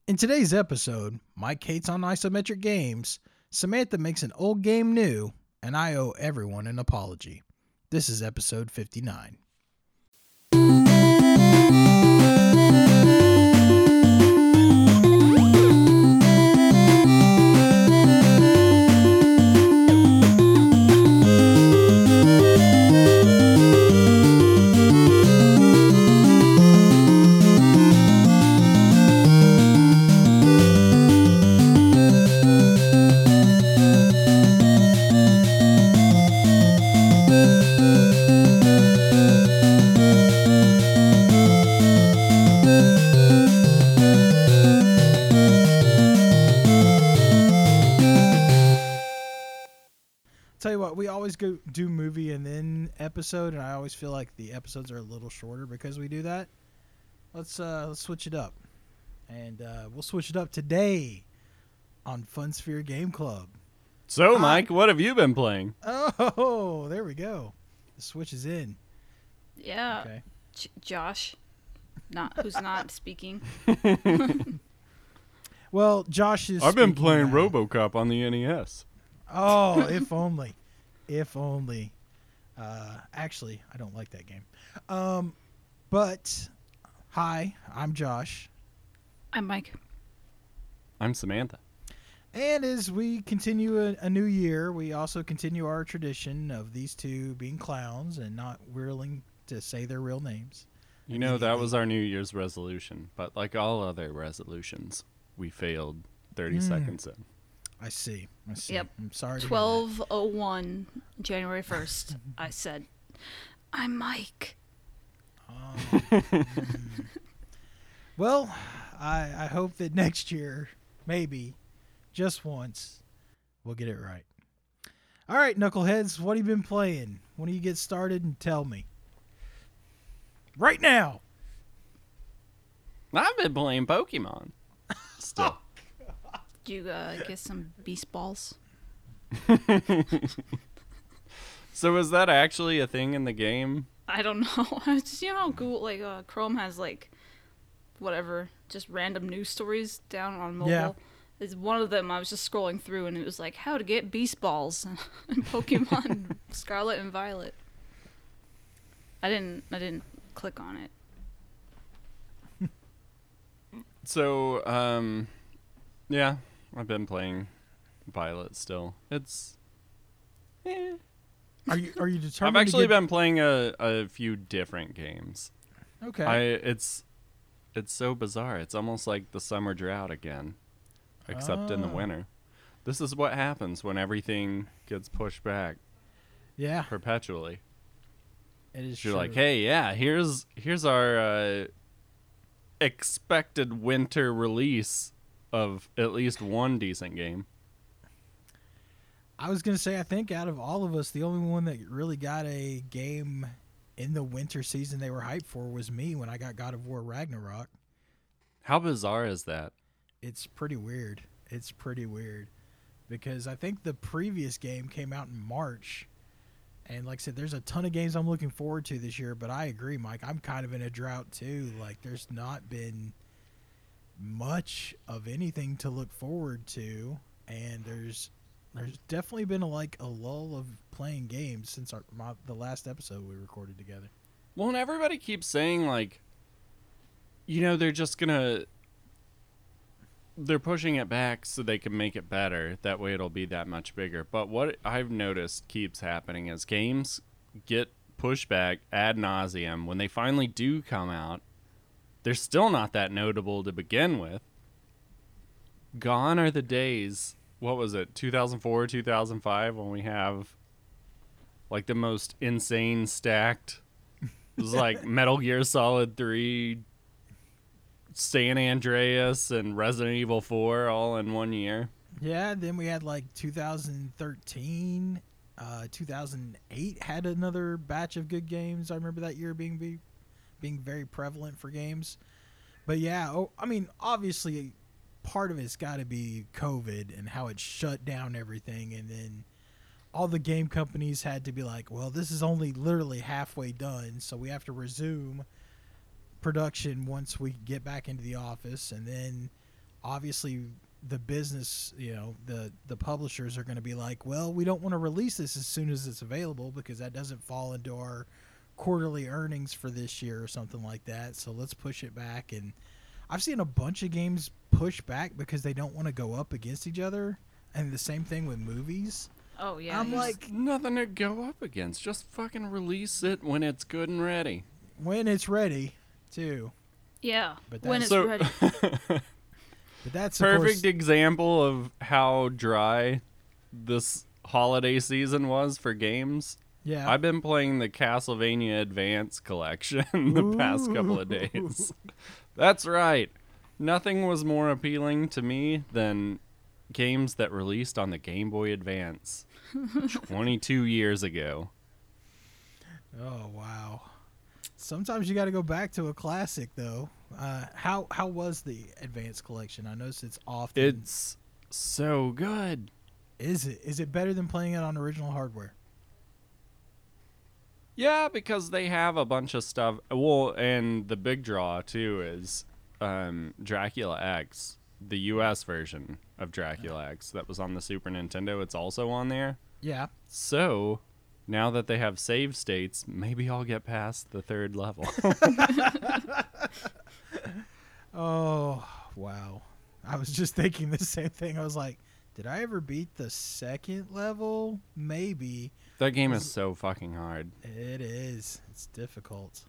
In today's episode, Mike hates on isometric games, Samantha makes an old game new, and I owe everyone an apology. This is episode 59. Tell you what, we always go do movie and then episode, and I always feel like the episodes are a little shorter because we do that. Let's switch it up, and we'll switch it up today on Fun Sphere Game Club. So, Mike, what have you been playing? Oh, there we go. The switch is in. Yeah. Okay. Josh, who's not speaking. Well, Josh is. I've been speaking playing now. RoboCop on the NES. Oh, if only. If only. Actually, I don't like that game. But, hi, I'm Josh. I'm Mike. I'm Samantha. And as we continue a new year, we also continue our tradition of these two being clowns and not willing to say their real names. You know, that was our New Year's resolution, but like all other resolutions, we failed 30 seconds in. I see. Yep. I'm sorry to hear 12:01, January 1st. I said, I'm Mike. that. Well, I hope that next year, maybe, just once, we'll get it right. All right, knuckleheads, what have you been playing? When do you get started and tell me? Right now. I've been playing Pokemon. Still. Did you get some beast balls? So is that actually a thing in the game? I don't know. Just, you know how Google, Chrome has, whatever, just random news stories down on mobile? Yeah. It's one of them. I was just scrolling through, and it was like, how to get beast balls in Pokemon Scarlet and Violet. I didn't click on it. So, yeah, I've been playing Violet still. It's... Are you determined? I've actually been playing a few different games. Okay. It's so bizarre. It's almost like the summer drought again, except in the winter. This is what happens when everything gets pushed back Yeah. perpetually. It is You're true. like, hey, yeah, here's our expected winter release of at least one decent game. I was going to say, I think out of all of us, the only one that really got a game in the winter season they were hyped for was me when I got God of War Ragnarok. How bizarre is that? It's pretty weird. It's pretty weird. Because I think the previous game came out in March. And like I said, there's a ton of games I'm looking forward to this year. But I agree, Mike. I'm kind of in a drought, too. Like, there's not been much of anything to look forward to. And there's definitely been a lull of playing games since the last episode we recorded together. Well, and everybody keeps saying, they're just they're pushing it back so they can make it better. That way it'll be that much bigger. But what I've noticed keeps happening is games get pushed back ad nauseum. When they finally do come out, they're still not that notable to begin with. Gone are the days, what was it, 2004, 2005, when we have the most insane stacked, it was like Metal Gear Solid 3, San Andreas, and Resident Evil 4 all in 1 year. Yeah, then we had 2013, 2008 had another batch of good games. I remember that year being very prevalent for games. But yeah, obviously part of it's got to be COVID and how it shut down everything, and then all the game companies had to be like, well, this is only literally halfway done, so we have to resume production once we get back into the office. And then obviously the business, the publishers are going to be like, well, we don't want to release this as soon as it's available because that doesn't fall into our quarterly earnings for this year or something like that. So let's push it back. And I've seen a bunch of games push back because they don't want to go up against each other. And the same thing with movies. Oh yeah. I'm like, Nothing to go up against. Just fucking release it when it's good and ready. when it's ready, too. yeah. But When that's- it's ready. But that's of Perfect course, example of how dry this holiday season was for games. yeah. I've been playing the Castlevania Advance collection the past couple of days. That's right. Nothing was more appealing to me than games that released on the Game Boy Advance 22 years ago. Oh wow! Sometimes you got to go back to a classic, though. How was the Advanced Collection? I noticed it's often. It's so good. Is it better than playing it on original hardware? Yeah, because they have a bunch of stuff. Well, and the big draw too is Dracula X, the US version of Dracula X that was on the Super Nintendo. It's also on there. Yeah. So now that they have save states, maybe I'll get past the third level. Oh wow! I was just thinking the same thing. I was like, did I ever beat the second level? Maybe. That game is so fucking hard. It is. It's difficult.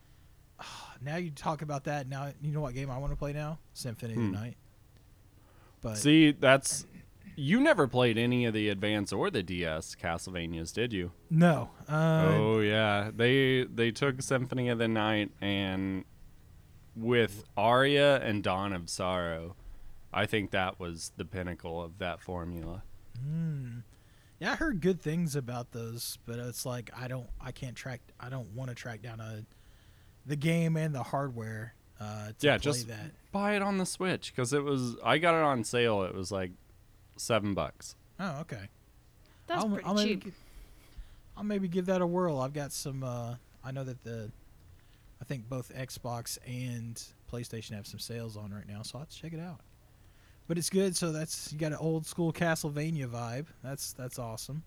Now you talk about that. Now you know what game I want to play now? Symphony of the Night. But See, that's you never played any of the Advance or the DS Castlevanias, did you? no. Oh yeah, they took Symphony of the Night and with Aria and Dawn of Sorrow, I think that was the pinnacle of that formula. Yeah, I heard good things about those, but it's like I don't want to track down the game and the hardware to Yeah, play just that. buy it on the Switch because I got it on sale. It was like $7. Oh, okay. That's I'll pretty maybe cheap. I'll maybe give that a whirl. I've got some. I know that I think both Xbox and PlayStation have some sales on right now, so I'll have to check it out. But it's good. So you got an old school Castlevania vibe. That's awesome.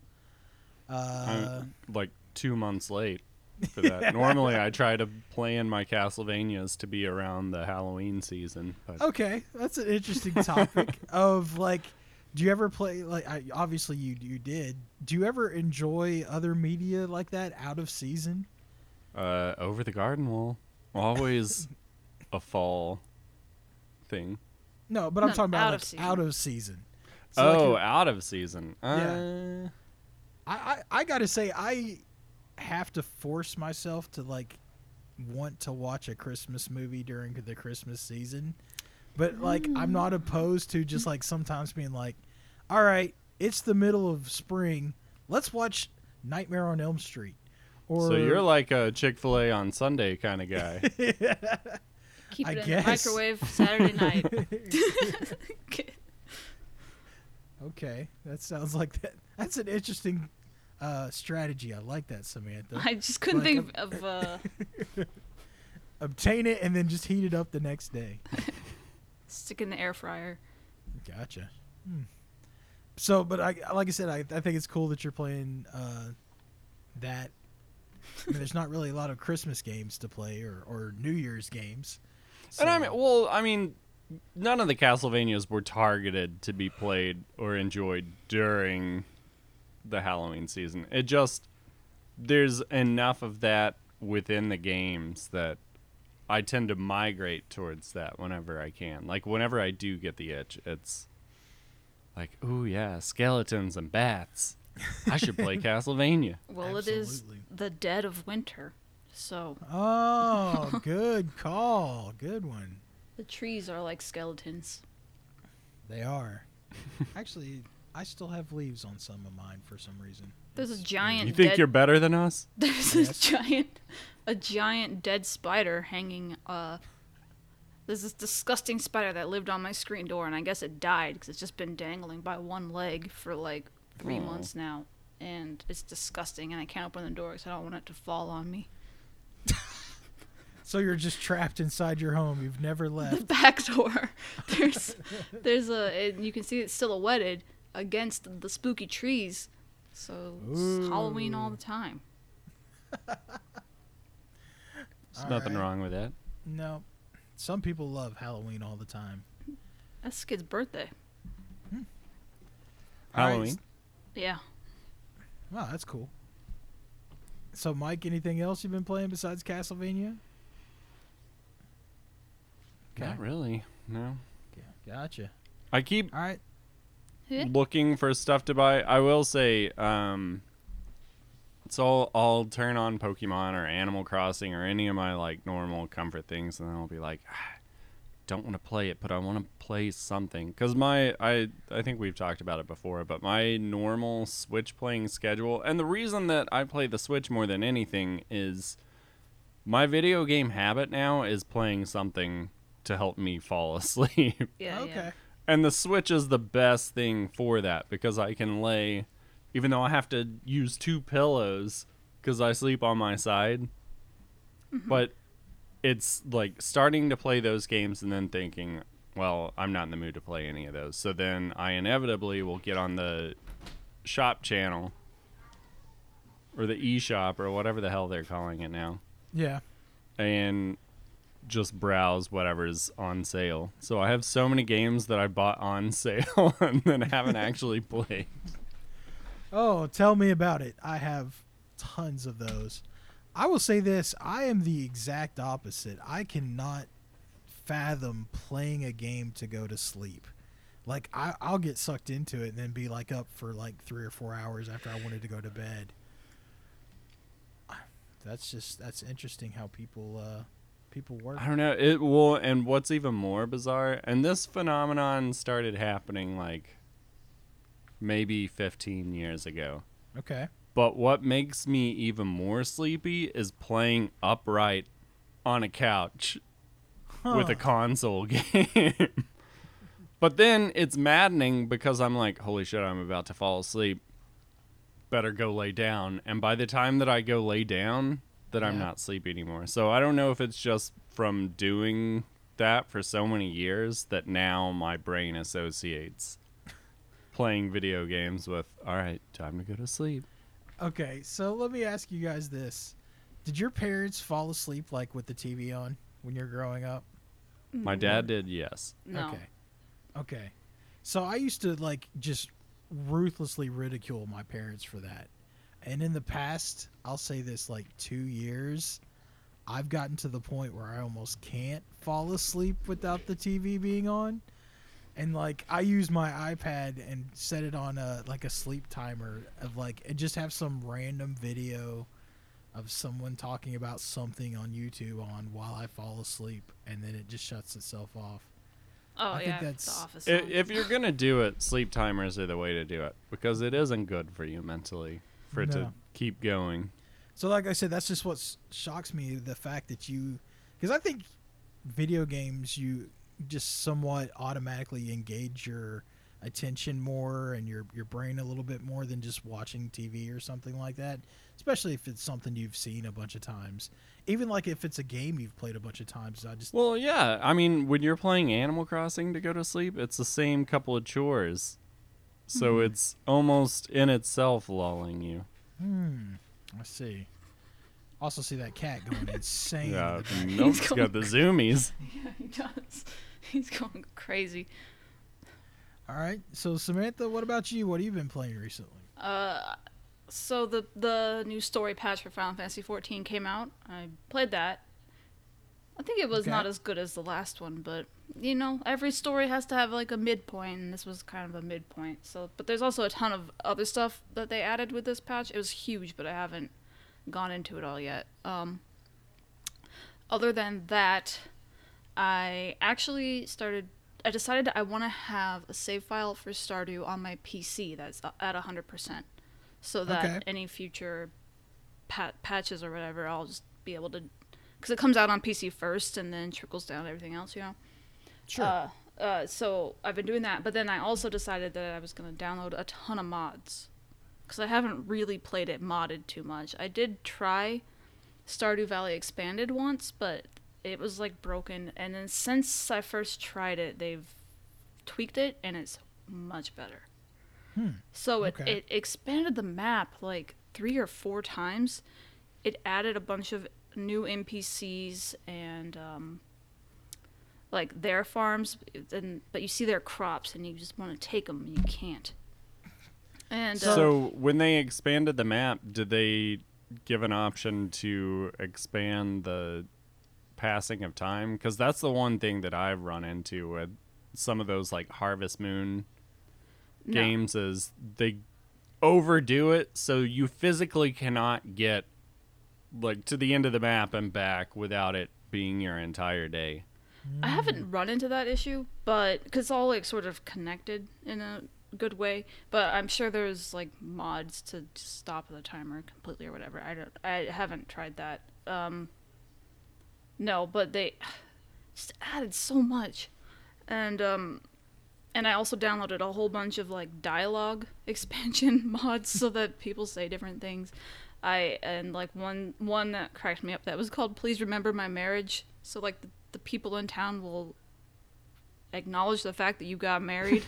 I'm like 2 months late for that. Normally, I try to plan my Castlevanias to be around the Halloween season. But Okay, that's an interesting topic. Of like, do you ever play like? Obviously, you did. Do you ever enjoy other media like that out of season? Over the Garden Wall, always a fall thing. No, but I'm No, talking about out like of season. out of season. So like, Out of season. Yeah. I gotta say I have to force myself to like want to watch a Christmas movie during the Christmas season, but like I'm not opposed to just like sometimes being like, all right, it's the middle of spring, let's watch Nightmare on Elm Street. Or So you're like a Chick-fil-A on Sunday kind of guy. Keep I it in guess. the microwave Saturday night. Okay, that sounds like that. That's an interesting strategy. I like that, Samantha. I just couldn't Like think of Obtain it and then just heat it up the next day. stick in the air fryer. Gotcha. So, but like I said, I think it's cool that you're playing that. I mean, there's not really a lot of Christmas games to play or New Year's games. And So- I mean, none of the Castlevanias were targeted to be played or enjoyed during the Halloween season. It just there's enough of that within the games that I tend to migrate towards that whenever I can. Like whenever I do get the itch, it's like, ooh yeah, skeletons and bats. I should play Castlevania. Well, it is Absolutely. the dead of winter, so Oh, good call. Good one. the trees are like skeletons. They are. Actually, I still have leaves on some of mine for some reason. There's a It's giant You think dead, you're better than us? there's Yes. a giant dead spider hanging. There's this disgusting spider that lived on my screen door, and I guess it died because it's just been dangling by one leg for like 3 Aw. months now, and it's disgusting. And I can't open the door because I don't want it to fall on me. So you're just trapped inside your home. You've never The left. back door. There's and you can see it's silhouetted against the spooky trees. So it's Halloween all the time. There's nothing right. wrong with that. No. Some people love Halloween all the time. That's the kid's birthday. All right. Halloween. Yeah. Wow, that's cool. So, Mike, anything else you've been playing besides Castlevania? Not really. No. Okay. Gotcha. I keep All right. Yeah. looking for stuff to buy. I will say, so I'll turn on Pokemon or Animal Crossing or any of my like normal comfort things, and then I'll be like, don't want to play it, but I want to play something. Because I think we've talked about it before, but my normal Switch playing schedule, and the reason that I play the Switch more than anything is my video game habit now is playing something to help me fall asleep. Yeah. Okay. Yeah. And the Switch is the best thing for that because I can lay, even though I have to use 2 pillows because I sleep on my side. But it's like starting to play those games and then thinking, well, I'm not in the mood to play any of those. So then I inevitably will get on the shop channel or the eShop or whatever the hell they're calling it now Yeah. and just browse whatever's on sale. So I have so many games that I bought on sale and then haven't actually played. Oh, tell me about it. I have tons of those. I will say this. I am the exact opposite. I cannot fathom playing a game to go to sleep. Like, I'll get sucked into it and then be, like, up for, like, 3 or 4 hours after I wanted to go to bed. That's interesting how people work. I don't know. It will, and what's even more bizarre, and this phenomenon started happening like maybe 15 years ago. Okay. But what makes me even more sleepy is playing upright on a couch with a console game. But then it's maddening because I'm like, holy shit, I'm about to fall asleep. Better go lay down. And by the time that I go lay down, that I'm Yeah. not sleepy anymore. So I don't know if it's just from doing that for so many years that now my brain associates playing video games with, all right, time to go to sleep. Okay, so let me ask you guys this. Did your parents fall asleep, like, with the TV on when you're growing up? My dad did, yes. No. Okay. So I used to, like, just ruthlessly ridicule my parents for that. And in the past, I'll say this, like, 2 years, I've gotten to the point where I almost can't fall asleep without the TV being on. And, like, I use my iPad and set it on a sleep timer of, like, and just have some random video of someone talking about something on YouTube on while I fall asleep, and then it just shuts itself off. Oh, I think yeah. that's- The Office. song. If you're going to do it, sleep timers are the way to do it because it isn't good for you mentally for it to No. keep going. So, like I said, that's just what shocks me, the fact that because I think video games, you just somewhat automatically engage your attention more and your brain a little bit more than just watching TV or something like that, especially if it's something you've seen a bunch of times. Even like if it's a game you've played a bunch of times, Well, yeah. I mean, when you're playing Animal Crossing to go to sleep, it's the same couple of chores. So it's almost in itself lulling you. I see. Also see that cat going insane. in Yeah, the back. Milk's got the zoomies. Yeah, he does. He's going crazy. All right. So Samantha, what about you? What have you been playing recently? So the new story patch for Final Fantasy XIV came out. I played that. I think it was Okay. not as good as the last one, but you know, every story has to have like a midpoint, and this was kind of a midpoint. So, but there's also a ton of other stuff that they added with this patch. It was huge, but I haven't gone into it all yet. Other than that, I decided I want to have a save file for Stardew on my PC that's at 100%, so that Okay. any future patches or whatever, I'll just be able to, because it comes out on PC first and then trickles down to everything else, you know. Sure. So I've been doing that, but then I also decided that I was going to download a ton of mods, because I haven't really played it modded too much. I did try Stardew Valley Expanded once, but it was like broken, and then since I first tried it, they've tweaked it, and it's much better. So Okay. it expanded the map like 3 or 4 times. It added a bunch of new NPCs and like their farms, but you see their crops and you just want to take them and you can't. And So when they expanded the map, did they give an option to expand the passing of time? Because that's the one thing that I've run into with some of those like Harvest Moon no. games is they overdo it so you physically cannot get like to the end of the map and back without it being your entire day. I haven't run into that issue, but because it's all like sort of connected in a good way. But I'm sure there's like mods to just stop the timer completely or whatever. I haven't tried that. No, but they just added so much, and I also downloaded a whole bunch of like dialogue expansion mods so that people say different things. And like one that cracked me up that was called "Please Remember My Marriage." So like the people in town will acknowledge the fact that you got married.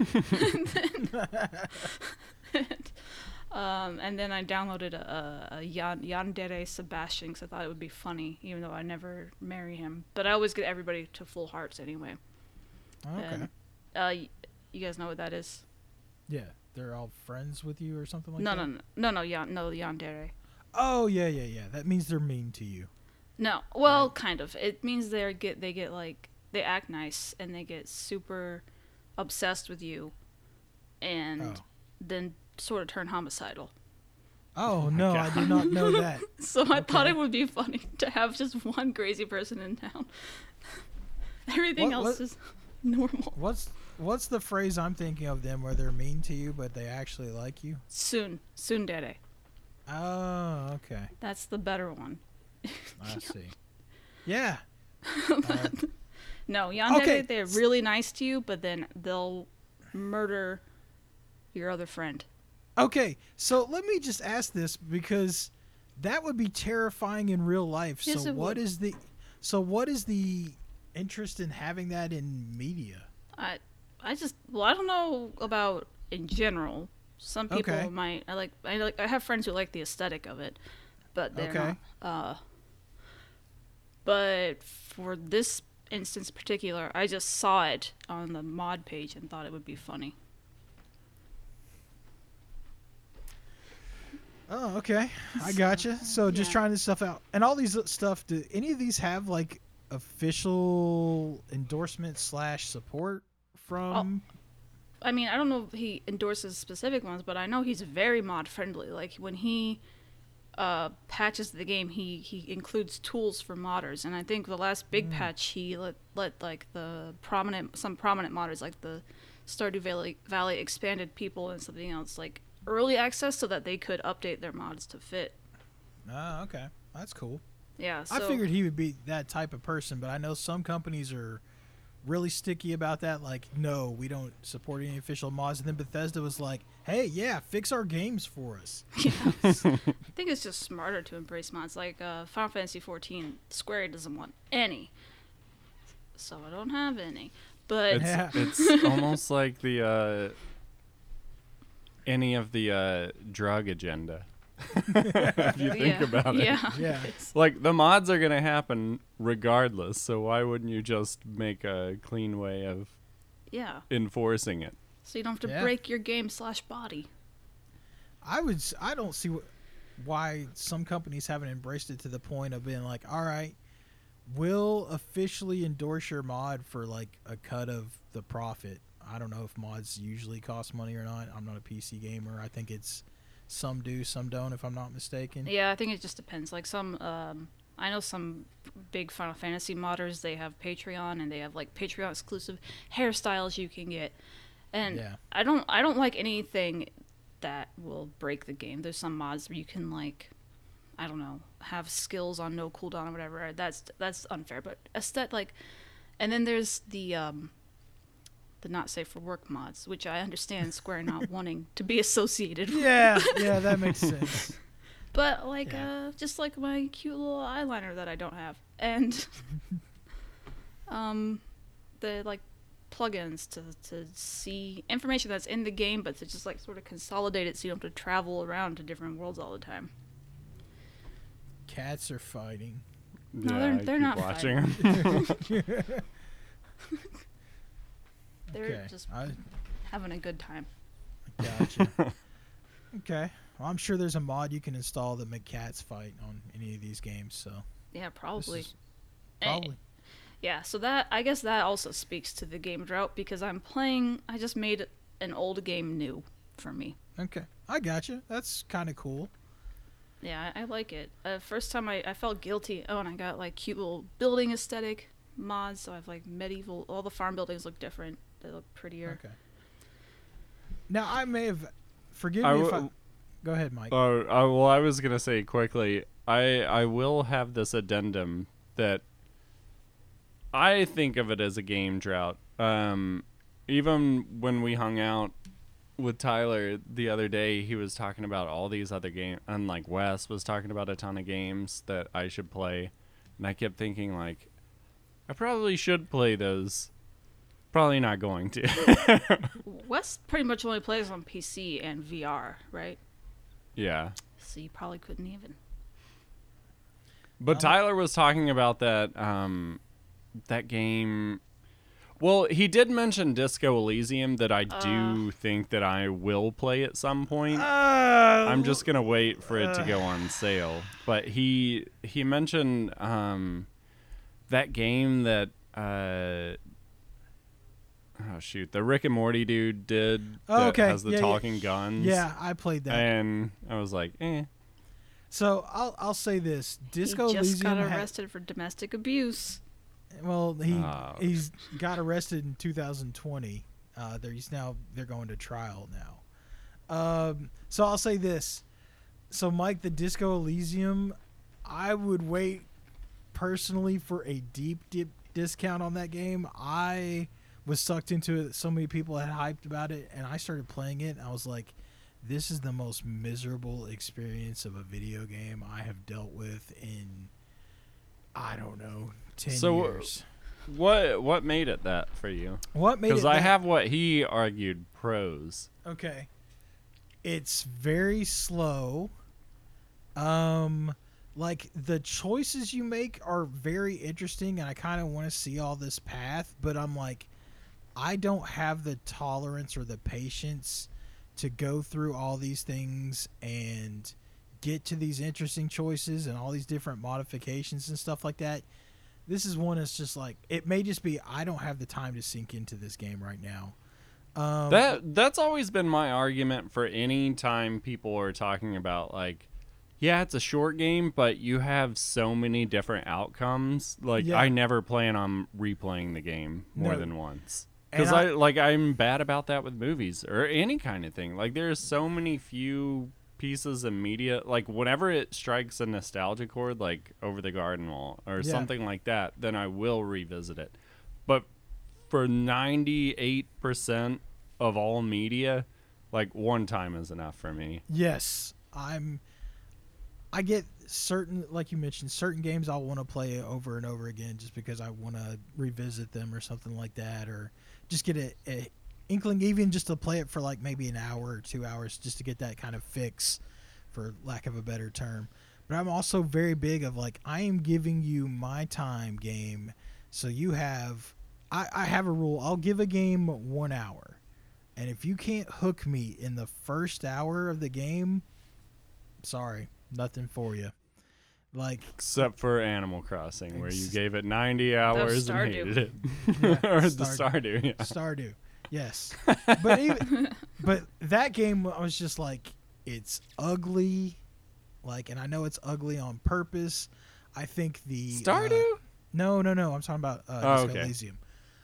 And then I downloaded a Yandere Sebastian because I thought it would be funny, even though I never marry him. But I always get everybody to full hearts anyway. Okay. And, you guys know what that is? Yeah, they're all friends with you or something like No, that. no, Yandere. Oh yeah. That means they're mean to you. No, well, kind of. It means they get like they act nice and they get super obsessed with you, and then sort of turn homicidal. Oh no, I did not know that. So I thought it would be funny to have just one crazy person in town. Everything else is normal. What's the phrase I'm thinking of them where they're mean to you but they actually like you? Tsundere. Oh, okay. That's the better one. I see. Yeah. No, Yandere, Okay. they're really nice to you, but then they'll murder your other friend. Okay, so let me just ask this because that would be terrifying in real life. Yes, So it what would. is the interest in having that in media? I don't know about in general. Some people Okay. might. I have friends who like the aesthetic of it, but they're Okay. not. But for this instance in particular, I just saw it on the mod page and thought it would be funny. Oh, okay. I gotcha. So just yeah. trying this stuff out. And all these stuff, do any of these have like official endorsement / support from? I mean, I don't know if he endorses specific ones, but I know he's very mod friendly. Like when he patches the game, he includes tools for modders, and I think the last big patch he let like some prominent modders like the Stardew Valley expanded people and something else like early access so that they could update their mods to fit. Oh, okay. That's cool. Yeah, so I figured he would be that type of person, but I know some companies are really sticky about that. Like, no, we don't support any official mods. And then Bethesda was like, hey, yeah, fix our games for us. I think it's just smarter to embrace mods. Like Final Fantasy XIV, Square doesn't want any, so I don't have any. But Yeah. It's almost like the any of the drug agenda. If you think about it. Yeah. Yeah. Like, the mods are going to happen regardless, so why wouldn't you just make a clean way of Yeah. enforcing it? So you don't have to Yeah. break your game / body. I don't see why some companies haven't embraced it to the point of being like, all right, we'll officially endorse your mod for like a cut of the profit. I don't know if mods usually cost money or not. I'm not a PC gamer. I think it's some do, some don't, if I'm not mistaken. Yeah, I think it just depends. Like some, I know some big Final Fantasy modders. They have Patreon, and they have like Patreon exclusive hairstyles you can get. And Yeah. I don't like anything that will break the game. There's some mods where you can like, I don't know, have skills on no cooldown or whatever. That's unfair. But and then there's the not safe for work mods, which I understand Square not wanting to be associated with. Yeah, that makes sense. But like, Yeah. just like my cute little eyeliner that I don't have, and the like plugins to see information that's in the game, but to just like sort of consolidate it so you don't have to travel around to different worlds all the time. Cats are fighting. No, Yeah, they're I keep not watching fighting. 'em. They're Okay, just I having a good time. gotcha. Okay, well, I'm sure there's a mod you can install that make cats fight on any of these games. So Yeah, this probably. is Eh, probably Yeah, so I guess that also speaks to the game drought because I just made an old game new for me. okay. I gotcha. That's kind of cool. Yeah, I like it. First time I felt guilty. Oh, and I got like cute little building aesthetic mods. So I have like medieval. All the farm buildings look different. They look prettier. Okay. Now I may have. Forgive I me if w- I. Go ahead, Mike. Well, I was gonna say quickly. I will have this addendum that I think of it as a game drought. Even when we hung out with Tyler the other day, he was talking about all these other games, and like Wes was talking about a ton of games that I should play, and I kept thinking like, I probably should play those. Probably not going to. Wes pretty much only plays on PC and VR, right? Yeah. So you probably couldn't even. But Tyler was talking about that that game. Well, he did mention Disco Elysium that I do think that I will play at some point. I'm just gonna wait for it to go on sale. But he mentioned that game that oh shoot, the Rick and Morty dude did that Okay, has the yeah, talking guns. Yeah, I played that. And I was like, So I'll say this: Disco he just Elysium. got arrested for domestic abuse. Well, Oh. he's got arrested in 2020. They're going to trial now. So I'll say this: so Mike, the Disco Elysium, I would wait personally for a deep discount on that game. I was sucked into it. So many people had hyped about it, and I started playing it. And I was like, this is the most miserable experience of a video game I have dealt with in, I don't know, 10 years. What made it that for you? What made it Because I that- have what he argued pros. Okay. It's very slow. Like the choices you make are very interesting, and I kind of want to see all this path, but I'm like, I don't have the tolerance or the patience to go through all these things and get to these interesting choices and all these different modifications and stuff like that. This is one that's just like, it may just be I don't have the time to sink into this game right now. That's always been my argument for any time people are talking about like, yeah, it's a short game, but you have so many different outcomes. Like, Yeah. I never plan on replaying the game more No. than once. And Because I'm bad about that with movies or any kind of thing. Like, there's so many few pieces of media. Like, whenever it strikes a nostalgia chord, like Over the Garden Wall or Yeah. something like that, then I will revisit it. But for 98% of all media, like, one time is enough for me. Yes, I get certain, like you mentioned, certain games I'll want to play over and over again just because I want to revisit them or something like that, or just get a inkling, even just to play it for like maybe an hour or 2 hours just to get that kind of fix, for lack of a better term. But I'm also very big of like, I am giving you my time, game. So you have, I have a rule. I'll give a game 1 hour. And if you can't hook me in the first hour of the game, sorry, nothing for you. Like, Except for Animal Crossing, where you Ex- gave it 90 hours and Stardew. hated it. Yeah, Or the Stardew. Stardew, yeah. Stardew, yes. But that game, I was just like, it's ugly. Like, and I know it's ugly on purpose. I think the Stardew? No. I'm talking about Oh, Disco okay. Elysium.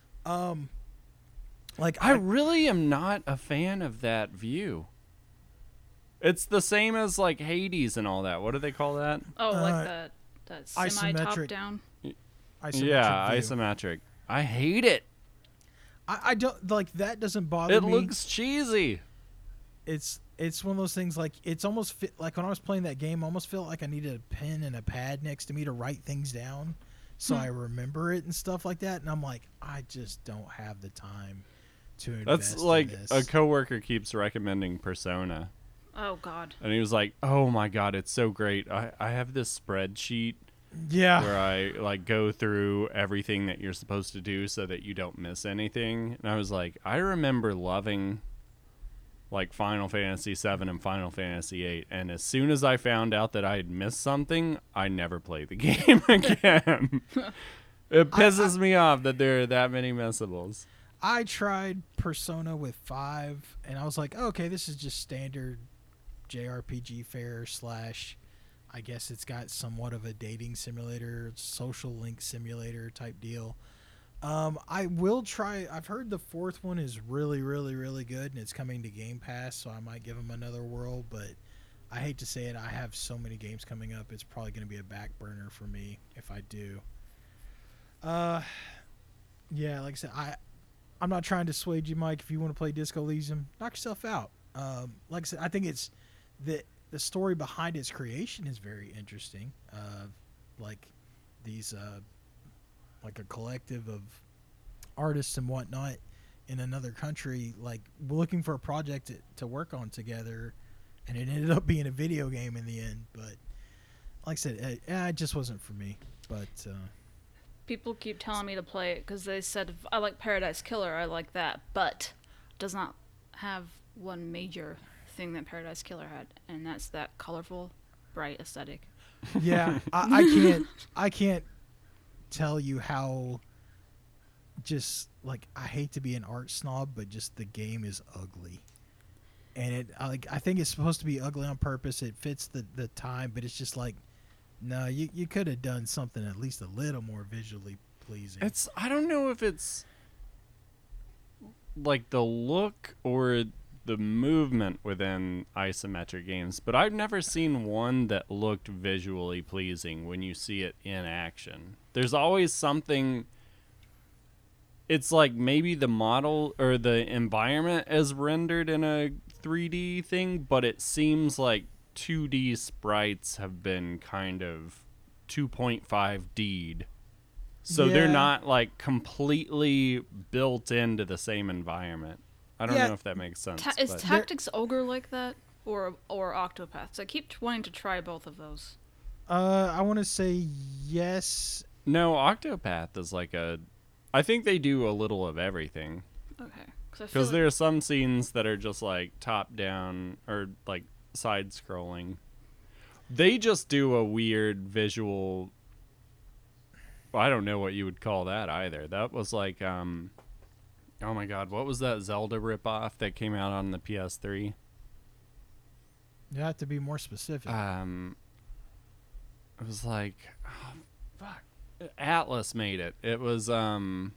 Like I really am not a fan of that view. It's the same as like Hades and all that. What do they call that? Oh, like Uh, that semi top isometric. down. isometric Yeah, view. isometric. I hate it. I don't like that. Doesn't bother It me. looks cheesy. It's one of those things, like, it's almost like when I was playing that game, I almost felt like I needed a pen and a pad next to me to write things down so I remember it and stuff like that. And I'm like, I just don't have the time to invest That's like in this. a coworker keeps recommending Persona. Oh God. And he was like, "Oh my god, it's so great. I have this spreadsheet Yeah. where I like go through everything that you're supposed to do so that you don't miss anything." And I was like, "I remember loving like Final Fantasy 7 and Final Fantasy 8, and as soon as I found out that I had missed something, I never played the game again." It pisses me off that there are that many missables. I tried Persona with 5, and I was like, okay, this is just standard JRPG fare / I guess it's got somewhat of a dating simulator, social link simulator type deal. I will try. I've heard the 4th one is really, really, really good, and it's coming to Game Pass, so I might give them another whirl. But I hate to say it, I have so many games coming up. It's probably going to be a back burner for me if I do. Yeah, like I said, I'm not trying to sway you, Mike. If you want to play Disco Elysium, knock yourself out. Like I said, I think it's the story behind its creation is very interesting. Like these. Like a collective of artists and whatnot in another country, like looking for a project to work on together, and it ended up being a video game in the end. But like I said, it just wasn't for me. But People keep telling me to play it because they said if I like Paradise Killer, I like that, but does not have one major thing that Paradise Killer had, and that's that colorful, bright aesthetic. yeah, I can't tell you how just like I hate to be an art snob, but just the game is ugly, and I think it's supposed to be ugly on purpose. It fits the time, but it's just like, no, you could have done something at least a little more visually pleasing. I don't know if it's like the look or the movement within isometric games, but I've never seen one that looked visually pleasing when you see it in action. There's always something. It's like maybe the model or the environment is rendered in a 3D thing, but it seems like 2D sprites have been kind of 2.5D'd. So they're Yeah. not like completely built into the same environment. I don't Yeah. know if that makes sense. Is but- Tactics Ogre like that, or Octopath? So I keep wanting to try both of those. I want to say yes. No, Octopath is like I think they do a little of everything. Okay, Because there are some scenes that are just like top down or like side scrolling. They just do a weird visual. I don't know what you would call that either. That was like, oh my god, what was that Zelda ripoff that came out on the PS3? You have to be more specific. It was like, oh, fuck. Atlas made it. It was Oh,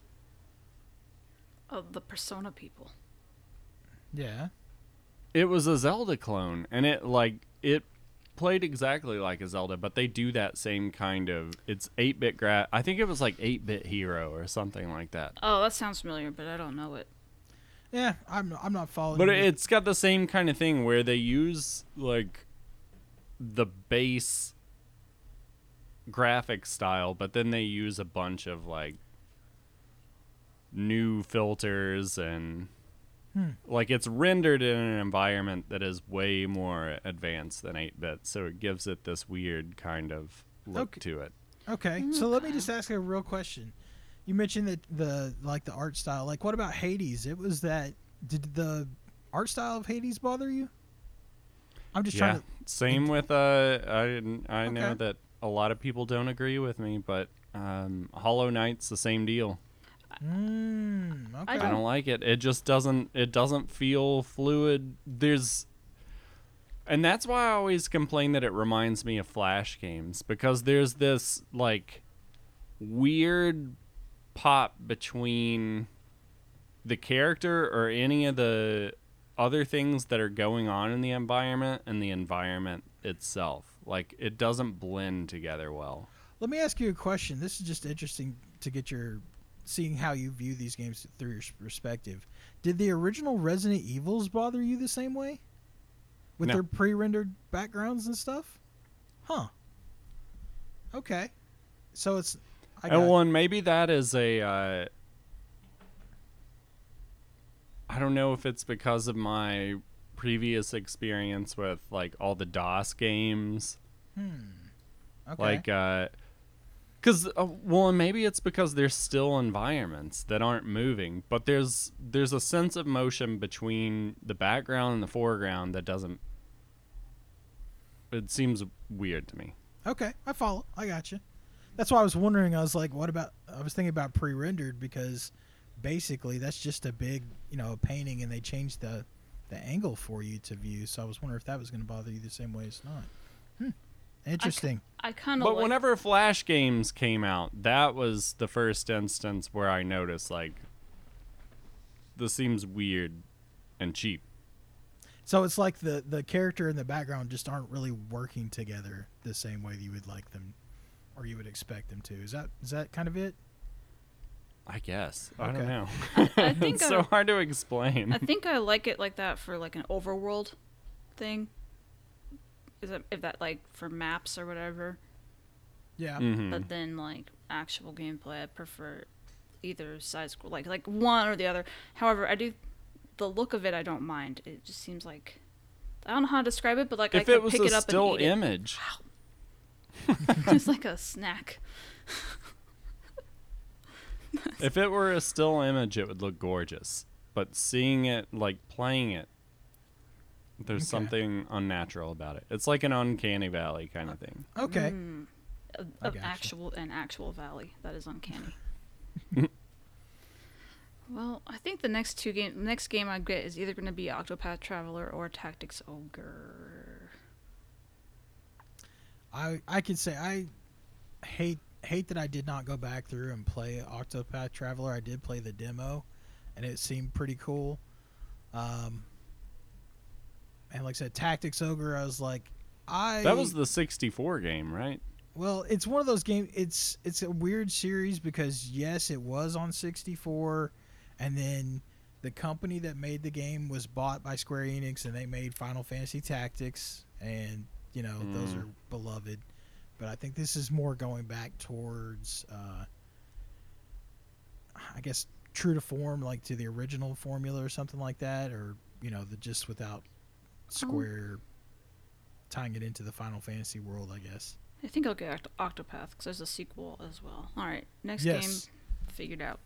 the Persona people. Yeah. It was a Zelda clone, and it played exactly like a Zelda, but they do that same kind of. It's 8-bit I think it was like 8-bit Hero or something like that. Oh, that sounds familiar, but I don't know it. Yeah, I'm not following. But you. it's got the same kind of thing where they use like the base graphic style, but then they use a bunch of like new filters and like it's rendered in an environment that is way more advanced than 8-bit, so it gives it this weird kind of look to it. Okay, so let me just ask a real question. You mentioned that the art style. Like, what about Hades? Did the art style of Hades bother you? I'm just trying to. Same with I know Okay. that a lot of people don't agree with me, but Hollow Knight's the same deal. Okay. I I don't like it. It just doesn't feel fluid. And that's why I always complain that it reminds me of Flash games, because there's this like weird pop between the character or any of the other things that are going on in the environment and the environment itself. Like it doesn't blend together well. Let me ask you a question. This is just interesting to get seeing how you view these games through your perspective. Did the original Resident Evils bother you the same way? With No. their pre-rendered backgrounds and stuff? Huh. Okay. So I And got one, maybe that is a. I don't know if it's because of my previous experience with like all the DOS games, okay. like because well, and maybe it's because there's still environments that aren't moving, but there's a sense of motion between the background and the foreground that doesn't. It seems weird to me. Okay, I follow. I got you. That's why I was wondering. I was like, what about? I was thinking about pre-rendered because basically that's just a big, painting, and they changed the angle for you to view. So I was wondering if that was going to bother you the same way as not. Interesting. I kind of. But whenever Flash games came out, that was the first instance where I noticed like this seems weird and cheap. So it's like the character and the background just aren't really working together the same way that you would like them, or you would expect them to. Is that kind of it? I guess. I Okay. don't know. I think it's so hard to explain. I think I like it like that for like an overworld thing. Is that if that like for maps or whatever? Yeah. Mhm. But then like actual gameplay, I prefer either side scroll, like one or the other. However, I do the look of it. I don't mind. It just seems like I don't know how to describe it, but like I If can it was pick a it up still and eat image, it. It's like a snack. if it were a still image, it would look gorgeous. But seeing it, like playing it, there's Okay. something unnatural about it. It's like an uncanny valley kind of thing. Okay. I An gotcha. actual valley. That is uncanny. Well, I think the next game I get is either going to be Octopath Traveler or Tactics Ogre. I could say I hate that I did not go back through and play Octopath Traveler. I did play the demo, and it seemed pretty cool. And like I said, Tactics Ogre, I was like, That was the 64 game, right? Well, it's one of those games. It's a weird series because yes, it was on 64, and then the company that made the game was bought by Square Enix, and they made Final Fantasy Tactics, and those are beloved. But I think this is more going back towards, I guess, true to form, like to the original formula or something like that, or the just without Square tying it into the Final Fantasy world, I guess. I think I'll get Octopath because there's a sequel as well. All right, next Yes. game figured out.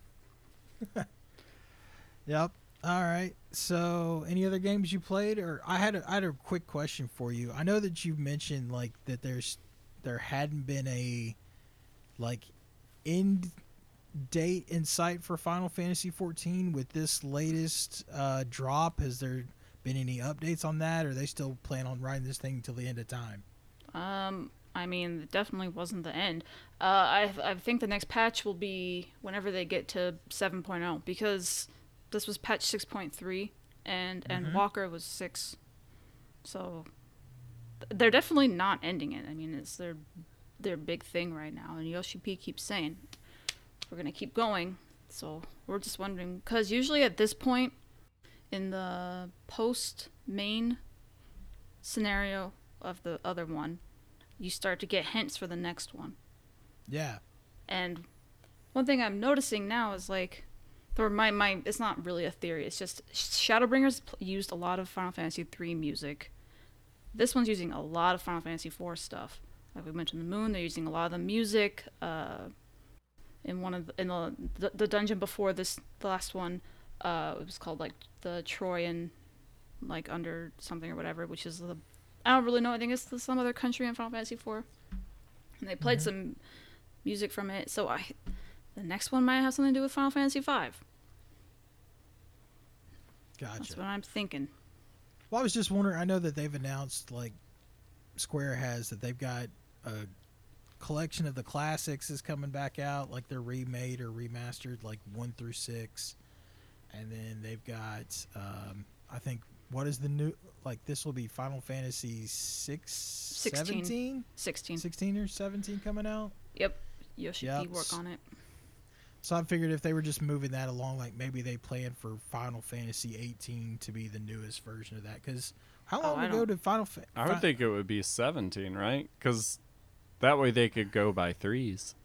Yep. All right. So, any other games you played, or I had a quick question for you. I know that you mentioned like that there hadn't been a like end date in sight for Final Fantasy 14 with this latest drop. Has there been any updates on that, or are they still plan on riding this thing until the end of time? I mean, it definitely wasn't the end. I think the next patch will be whenever they get to 7.0 because this was patch 6.3 and Walker was 6. So they're definitely not ending it. I mean, it's their big thing right now, and Yoshi P keeps saying we're going to keep going. So we're just wondering cuz usually at this point in the post main scenario of the other one, you start to get hints for the next one. Yeah. And one thing I'm noticing now is like, or my it's not really a theory. It's just Shadowbringers used a lot of Final Fantasy 3 music. This one's using a lot of Final Fantasy 4 stuff. Like we mentioned, the Moon. They're using a lot of the music. In one of the dungeon before this, the last one, it was called like the Troyan, like under something or whatever, which is the I don't really know. I think it's some other country in Final Fantasy 4. And they played some music from it. So the next one might have something to do with Final Fantasy 5. Gotcha. That's what I'm thinking. Well, I was just wondering. I know that they've announced, like, Square has that they've got a collection of the classics is coming back out, like they're remade or remastered, like 1 through 6, and then they've got, I think, what is the new? Like, this will be Final Fantasy 17? 16. 16 or 17 coming out. Yep. Yoshi Yep. P work on it. So I figured if they were just moving that along, like maybe they plan for Final Fantasy 18 to be the newest version of that. Because how long ago did Final Fantasy? I would think it would be 17, right? Because that way they could go by threes.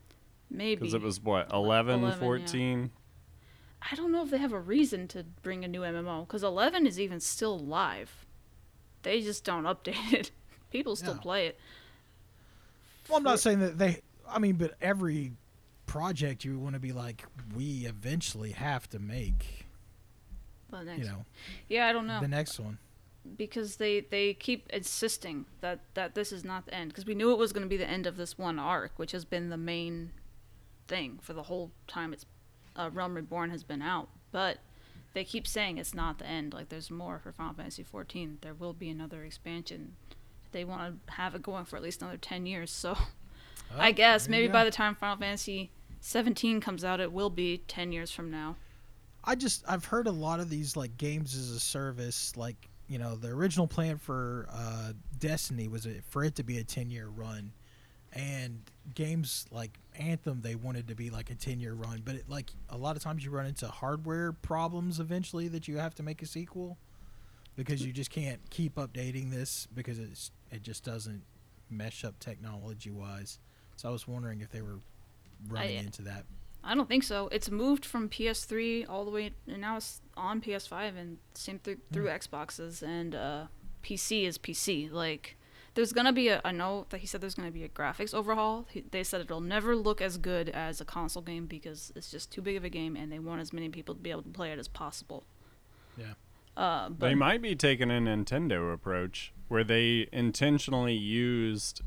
Maybe. Because it was, what, 11, 11, 14? I don't know if they have a reason to bring a new MMO, because 11 is even still live. They just don't update it. People still Yeah. play it. Well, I'm not saying that they. I mean, but every project you want to be like, we eventually have to make. The next, You know, yeah, I don't know. the next one. Because they keep insisting that this is not the end. Because we knew it was going to be the end of this one arc, which has been the main thing for the whole time it's Realm Reborn has been out. But they keep saying it's not the end. Like, there's more for Final Fantasy XIV. There will be another expansion. They want to have it going for at least another 10 years. So I guess there you maybe go. by the time Final Fantasy 17 comes out, it will be 10 years from now. I've heard a lot of these like games as a service, like, you know, the original plan for Destiny was for it to be a 10-year run, and games like Anthem, they wanted to be like a 10-year run, but it, like, a lot of times you run into hardware problems eventually that you have to make a sequel because you just can't keep updating this because it just doesn't mesh up technology wise. So I was wondering if they were running into that. I don't think so. It's moved from PS3 all the way, and now it's on PS5 and same through Xboxes, and PC is PC. Like, there's gonna be I know that he said there's gonna be a graphics overhaul. They said it'll never look as good as a console game because it's just too big of a game, and they want as many people to be able to play it as possible. Yeah. But They might be taking a Nintendo approach where they intentionally used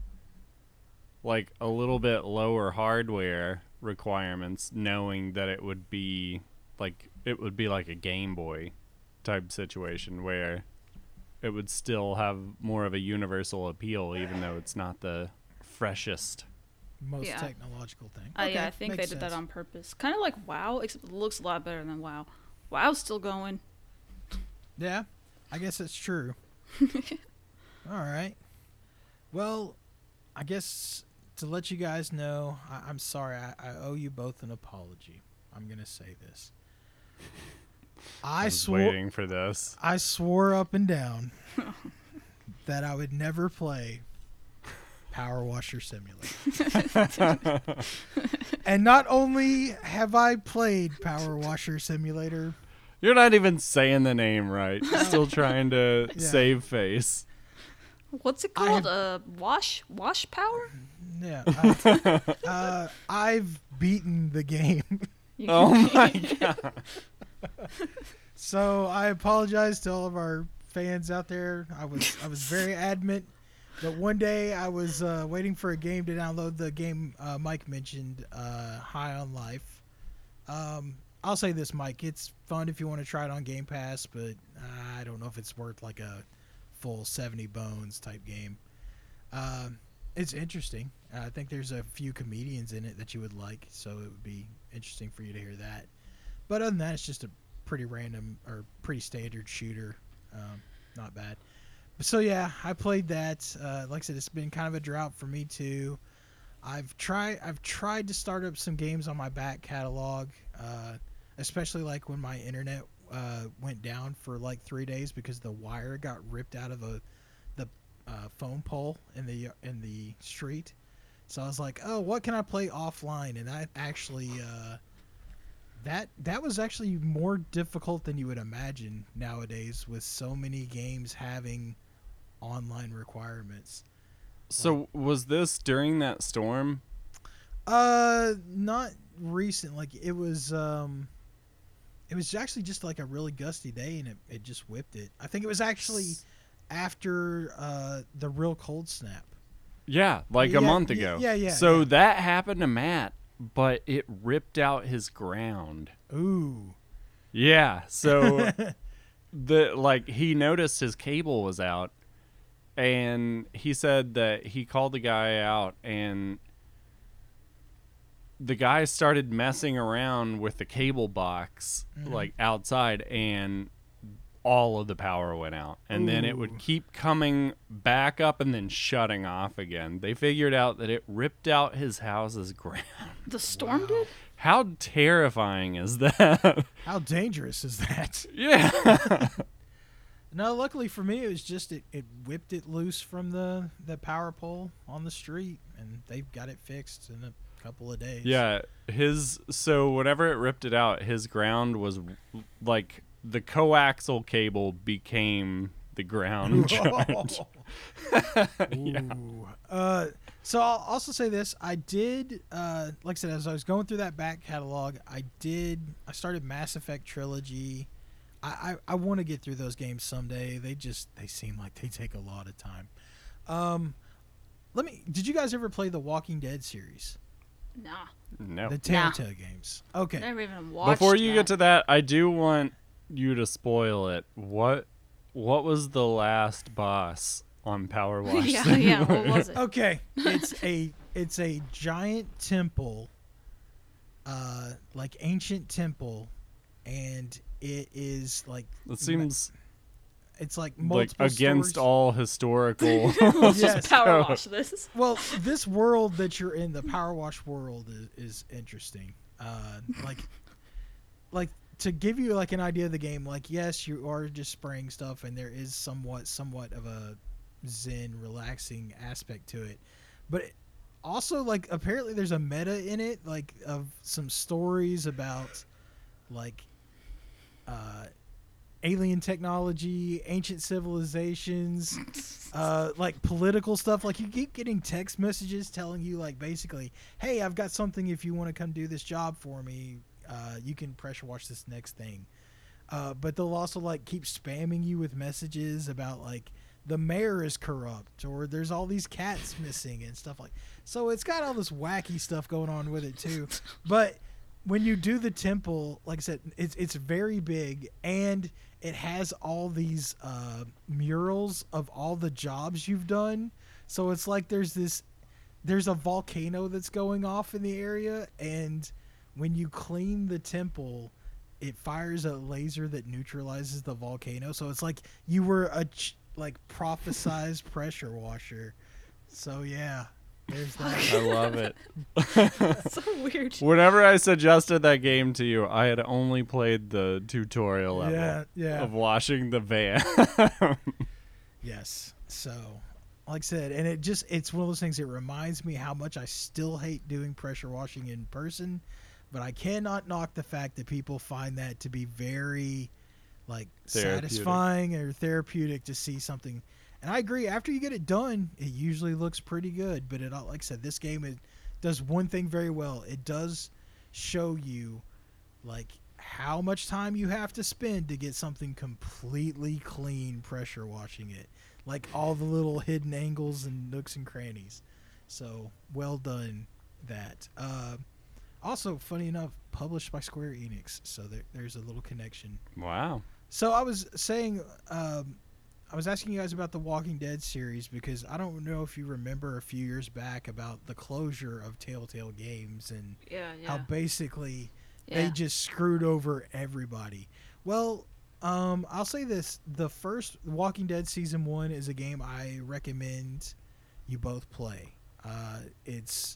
like a little bit lower hardware requirements, knowing that it would be like a Game Boy type situation where it would still have more of a universal appeal, even though it's not the freshest. Most Yeah. technological thing. yeah, I think they makes did that sense. on purpose. Kind of like WoW, except it looks a lot better than WoW. WoW's still going. Yeah, I guess that's true. All right. Well, I guess to let you guys know, I'm sorry. I owe you both an apology. I'm gonna say this. I was swore. waiting for this. I swore up and down that I would never play Power Washer Simulator. And not only have I played Power Washer Simulator, You're not even saying the name right. Still trying to Yeah. save face. What's it called? Wash power? yeah, I've beaten the game. Oh my god. So I apologize to all of our fans out there. I was very adamant, but one day I was waiting for a game to download. The game Mike mentioned, High on Life. I'll say this, Mike. It's fun if you want to try it on Game Pass, but I don't know if it's worth like a full 70 bones type game. It's interesting. I think there's a few comedians in it that you would like, so it would be interesting for you to hear that. But other than that, it's just a pretty random or pretty standard shooter. Not bad. But so yeah, I played that. Like I said, it's been kind of a drought for me too. I've tried to start up some games on my back catalog, especially like when my internet went down for like 3 days because the wire got ripped out of the phone pole in the street. So I was like, oh, what can I play offline? And I actually that was actually more difficult than you would imagine nowadays with so many games having online requirements. So was this during that storm? Not recent. Like it was actually just like a really gusty day, and it just whipped it. I think it was actually after the real cold snap. Yeah, like a month ago. Yeah. So that happened to Matt, but it ripped out his ground. Ooh. Yeah. So he noticed his cable was out, and he said that he called the guy out, and the guy started messing around with the cable box like outside, and all of the power went out, and then it would keep coming back up and then shutting off again. They figured out that it ripped out his house's ground. The storm did? How terrifying is that? How dangerous is that? Yeah. No, luckily for me, it was just it whipped it loose from the power pole on the street, and they've got it fixed, and couple of days. Yeah, so whenever it ripped it out, his ground was like the coaxial cable became the ground joint. Ooh. So I'll also say this. I did, like I said, as I was going through that back catalog, I started Mass Effect Trilogy. I want to get through those games someday. They seem like they take a lot of time. Did you guys ever play the Walking Dead series? Nah. No. The Telltale games. Okay. Never even watched Before you that. get to that, I do want you to spoil it. What was the last boss on Power Wash? yeah, what was it? Okay. It's a giant temple, like ancient temple, and it is like It seems it's like like multiple against stories. all historical. Let's Yes. just power wash this. Well, this world that you're in, the Power Wash world, is interesting. Like to give you like an idea of the game. Like, yes, you are just spraying stuff, and there is somewhat of a zen, relaxing aspect to it. But also, like, apparently there's a meta in it, like of some stories about like alien technology, ancient civilizations, like political stuff. Like, you keep getting text messages telling you, like, basically, hey, I've got something if you want to come do this job for me. You can pressure wash this next thing. But they'll also, like, keep spamming you with messages about, like, the mayor is corrupt, or there's all these cats missing and stuff like. So it's got all this wacky stuff going on with it too. But when you do the temple, like I said, it's very big, and it has all these murals of all the jobs you've done. So it's like there's a volcano that's going off in the area, and when you clean the temple, it fires a laser that neutralizes the volcano. So it's like you were a prophesized pressure washer. So yeah, there's that. I love it. So weird. Whenever I suggested that game to you, I had only played the tutorial level Yeah. of washing the van. Yes. So, like I said, and it's one of those things. It reminds me how much I still hate doing pressure washing in person, but I cannot knock the fact that people find that to be very, like, Therapeutic. satisfying or therapeutic to see something. And I agree. After you get it done, it usually looks pretty good. But like I said, this game does one thing very well. It does show you, like, how much time you have to spend to get something completely clean pressure washing it. Like, all the little hidden angles and nooks and crannies. So, well done that. Also, funny enough, published by Square Enix. So there's a little connection. Wow. So I was saying, I was asking you guys about the Walking Dead series because I don't know if you remember a few years back about the closure of Telltale Games and how basically they just screwed over everybody. Well, I'll say this. The first Walking Dead Season 1 is a game I recommend you both play. It's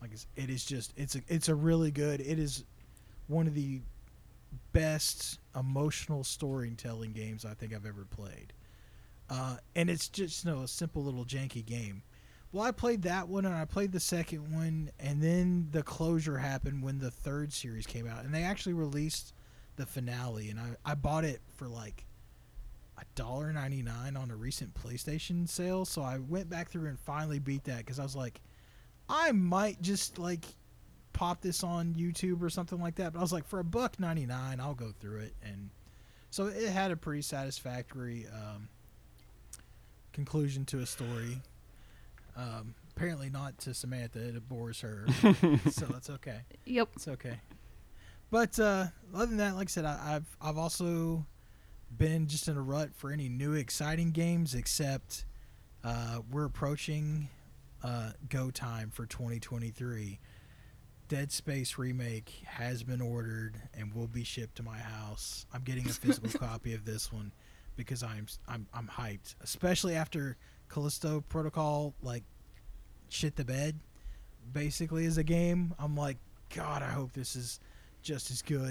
a really good. It is one of the best emotional storytelling games I think I've ever played. And it's just a simple little janky game. Well, I played that one and I played the second one, and then the closure happened when the third series came out, and they actually released the finale, and I bought it for like $1.99 on a recent PlayStation sale. So I went back through and finally beat that because I was like, I might just like pop this on YouTube or something like that. But I was like, for $1.99, I'll go through it, and so it had a pretty satisfactory conclusion to a story. Apparently not to Samantha. It bores her, so that's okay. Yep. It's okay. But other than that, like I said, I've also been just in a rut for any new exciting games, except we're approaching go time for 2023. Dead Space remake has been ordered and will be shipped to my house. I'm getting a physical copy of this one because I'm hyped, especially after Callisto Protocol like shit the bed basically as a game. I'm like, God, I hope this is just as good.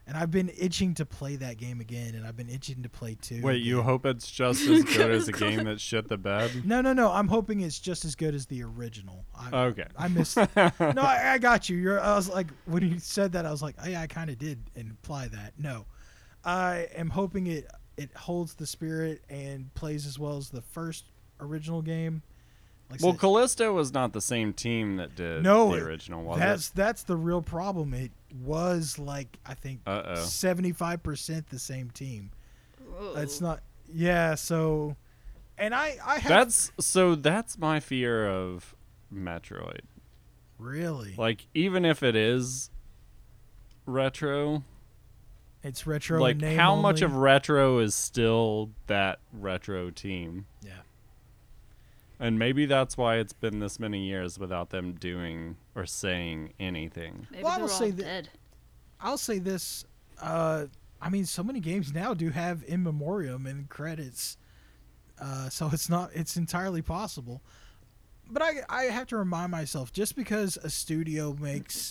And I've been itching to play that game again, and I've been itching to play 2. Wait, you hope it's just as good as a game that shit the bed? No. I'm hoping it's just as good as the original. Okay. I missed. No, I got you. I was like, when you said that, I was like, yeah, I kind of did imply that. No, I am hoping it holds the spirit and plays as well as the first original game. Like Well, Callisto was not the same team that did No, the original, was it? that's the real problem. It was like, I think, Uh-oh. 75% the same team. Whoa. It's not. Yeah. So, and I have That's my fear of Metroid. really. Like, even if it is retro, It's retro. like in name how much only. of retro is still that retro team? Yeah. And maybe that's why it's been this many years without them doing or saying anything. Maybe Well, I they're will all say that- dead. I'll say this. I mean, so many games now do have in memoriam and credits, so it's entirely possible. But I have to remind myself, just because a studio makes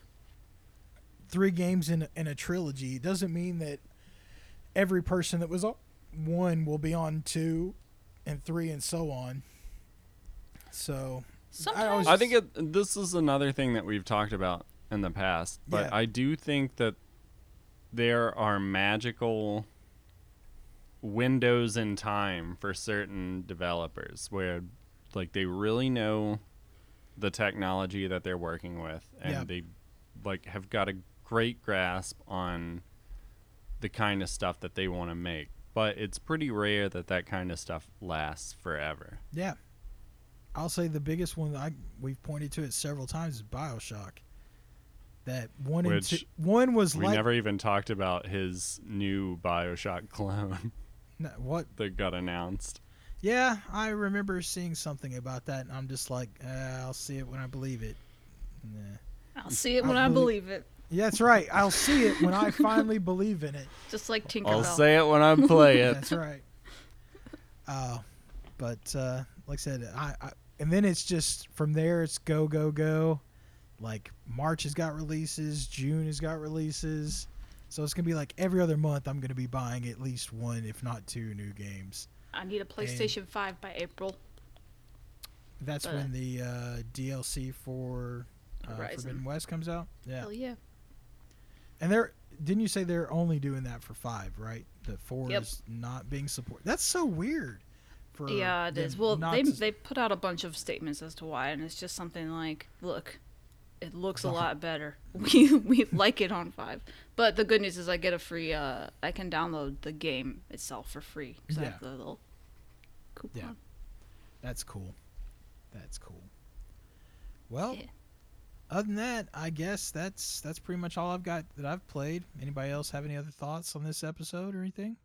3 games in a trilogy doesn't mean that every person that was on 1 will be on 2 and 3 and so on. So Sometimes I think this is another thing that we've talked about in the past, but Yeah. I do think that there are magical windows in time for certain developers where like they really know the technology that they're working with and Yeah. they like have got a great grasp on the kind of stuff that they want to make, but it's pretty rare that kind of stuff lasts forever. yeah, I'll say the biggest one we've pointed to it several times is BioShock. That one and Which two, one was We like never even talked about his new BioShock clone what? that got announced. Yeah, I remember seeing something about that, and I'm just like, I'll see it when I believe it. Nah. I'll see it when I I believe- believe it. Yeah, that's right. I'll see it when I finally believe in it. Just like Tinkerbell. I'll say it when I play it. That's right. But like I said, I and then it's just from there. It's go go go. Like March has got releases, June has got releases, so it's gonna be like every other month. I'm gonna be buying at least 1, if not 2, new games. I need a PlayStation 5 by April. That's But- when the DLC for Horizon. Forbidden West comes out. Yeah, Hell yeah. and didn't you say they're only doing that for 5, right? The 4 Yep. is not being supported. That's so weird. For Yeah, it them is. Well, not they to- put out a bunch of statements as to why, and it's just something like, look, it looks a Uh-huh. lot better. We like it on 5. But the good news is I get a free, I can download the game itself for free. Because I Yeah. have the little coupon. Yeah. That's cool. That's cool. Well, Yeah. other than that, I guess that's pretty much all I've got that I've played. Anybody else have any other thoughts on this episode or anything?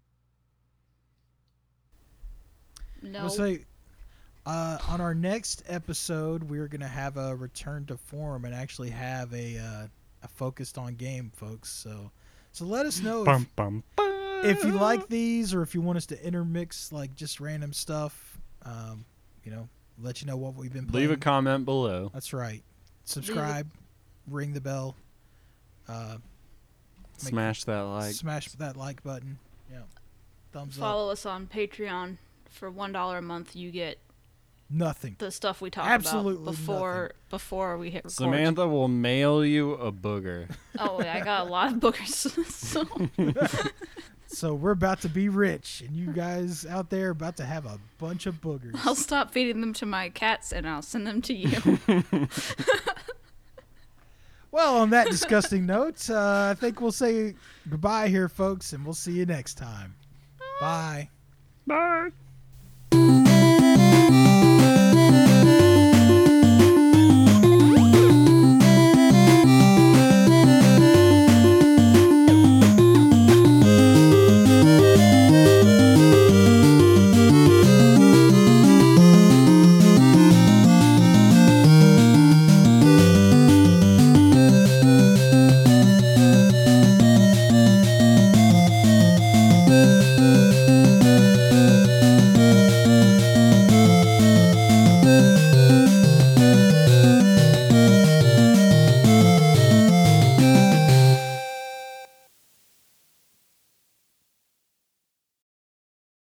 No. We'll say on our next episode, we're gonna have a return to form and actually have a focused on game, folks. So let us know Bum, bum, bum. if you like these or if you want us to intermix like just random stuff. Let you know what we've been playing. Leave a comment below. That's right. Subscribe, ring the bell, Smash that like. smash that like button. Yeah, thumbs up. Follow us on Patreon. For $1 a month, you get Nothing. the stuff we talk Absolutely about before we hit record. Samantha will mail you a booger. Oh, yeah, I got a lot of boogers. So So we're about to be rich, and you guys out there are about to have a bunch of boogers. I'll stop feeding them to my cats and I'll send them to you. Well, on that disgusting note, I think we'll say goodbye here, folks, and we'll see you next time. Bye. Bye.